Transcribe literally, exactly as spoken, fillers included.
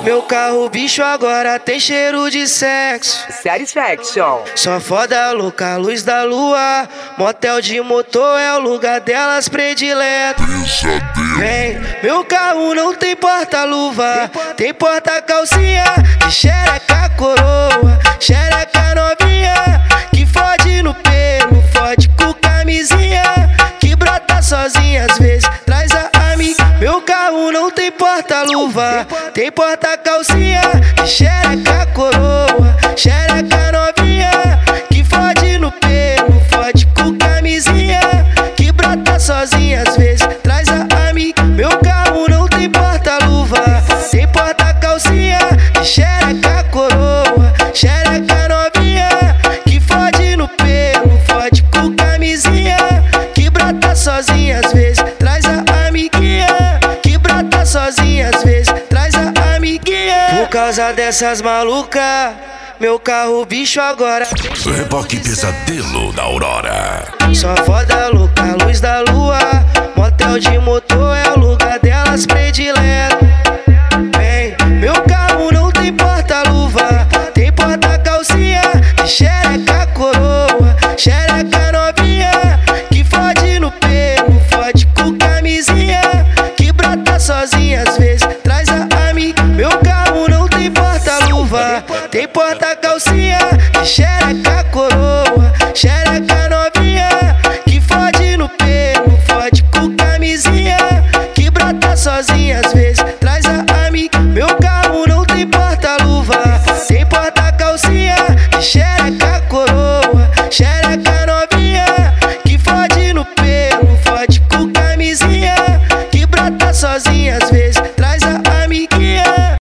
Meu carro bicho agora tem cheiro de sexo. Satisfaction. Só foda louca, luz da lua. Motel de motor é o lugar delas predileto. Vem, meu carro não tem porta-luva, tem porta-calcinha de xereca coroa, xereca novinha, que fode no pelo, fode com camisinha, que brota sozinha às vezes, traz a amiga. Meu carro não tem porta-luva, tem porta-calcinha de xereca coroa, xereca novinha, que fode no pelo, fode com camisinha, que brota sozinha às vezes, traz a amiga. Meu carro não tem porta-luva, tem porta-calcinha de xereca coroa, xereca novinha, que fode no pelo, fode com camisinha, que brota sozinha às vezes, traz a amiguinha, que brota sozinha às vezes, traz a amiguinha. Por causa dessas malucas, meu carro bicho agora Reboque Pesadelo da Aurora. só foda louca, luz da lua. Motel de motor é o lugar delas predileto. Vem, meu carro não tem porta-luva, tem porta-calcinha de xereca coroa, xereca novinha, que fode no pelo, fode com camisinha, que brota sozinha às vezes, traz a amiga. Meu carro não tem porta-luva, tem porta-calcinha de xereca coroa, xereca